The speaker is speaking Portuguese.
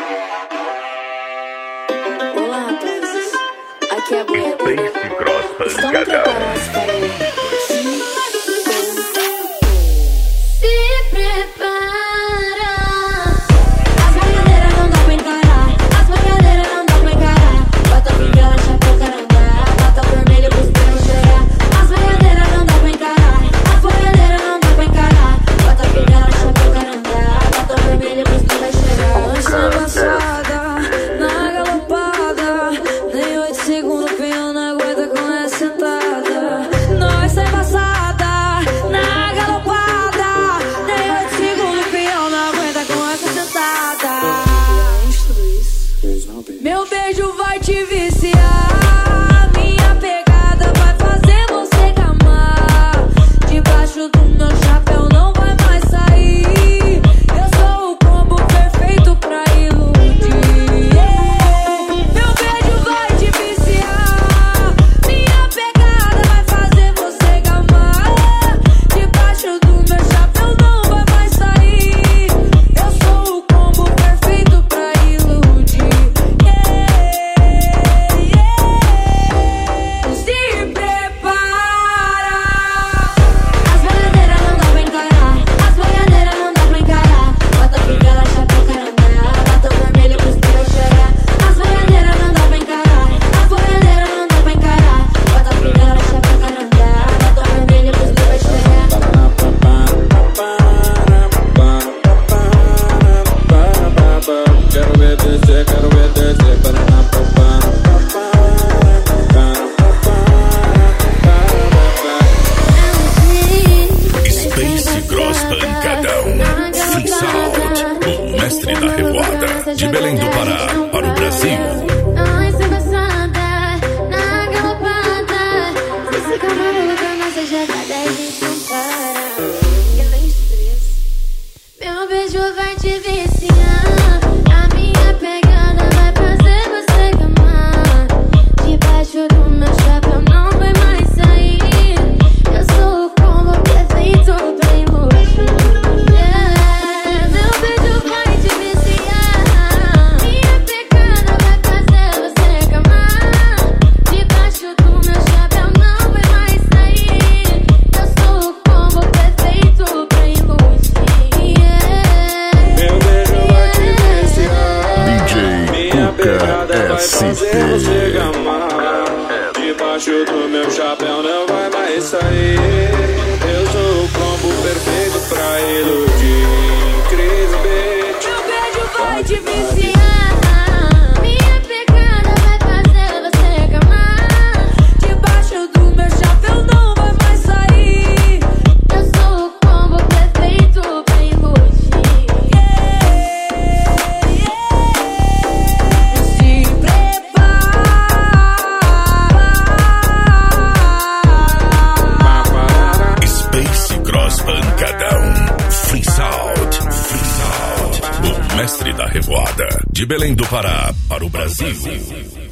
Olá, rapazes. Aqui é a Boiada. Estão Pancadão. preparados para o... Se prepara. As brincadeiras não dá pra encarar. As brincadeiras não dá pra encarar. Bota brinquedo, chapéu, caranga. Bota vermelho pros pés chorar. As brincadeiras não dá pra encarar. As brincadeiras não dá pra encarar. Bota brinquedo, chapéu, caranga. Bota vermelho pros pés chorar. Lança embaçada, na galopada. Nem 8 segundos, pião na aguenta com essa sentada. Nós é embaçada, na galopada. Nem 8 segundos, pião na aguenta com essa sentada. Meu beijo vai te viciar. Minha pegada vai fazer você gamar. Debaixo do meu chapéu não vai mais sair. Eu sou o combo perfeito pra iludir. Meu beijo vai te viciar. Minha pegada vai fazer você gamar. Debaixo do meu chapéu não vai mais sair. Eu sou o combo perfeito pra iludir. Se prepara. As brincadeiras não dá pra encarar. As brincadeiras não dá pra encarar. Bota brinquedo, chapéu, caranga. Bota vermelho pros pés chorar. As brincadeiras não dá pra encarar. As brincadeiras não dá pra encarar. Bota brinquedo, chapéu, caranga. Bota vermelho pros pés chorar. Quero ver descer, quero ver descer. Space Cross Pancadão. Freestyle. O mestre da revoada. De Belém do Pará para o Brasil. Nós é embaçada, na galopada. Se fica maluca, nossa jogada a gente não para. Meu beijo vai te viciar. A minha pegada vai fazer você gamar. Debaixo do meu chapéu não vai mais sair. Eu sou o combo perfeito pra iludir. Meu beijo vai te viciar. Minha pegada vai fazer você gamar. Debaixo do meu chapéu não vai mais sair. Eu sou o combo perfeito pra iludir. Meu beijo vai te viciar. DJ Minha pegada vai Cuca fazer você SP. gamar. Debaixo do meu chapéu não vai mais sair. Eu sou o combo perfeito pra iludir. Cris Beat. Meu beijo vai te viciar. Minha pegada vai fazer você gamar. Debaixo do meu chapéu não vai mais sair. Eu sou o combo perfeito pra iludir. Se prepara. Space Cross Pancadão. Freestyle. O mestre da revoada. De Belém do Pará para o Brasil.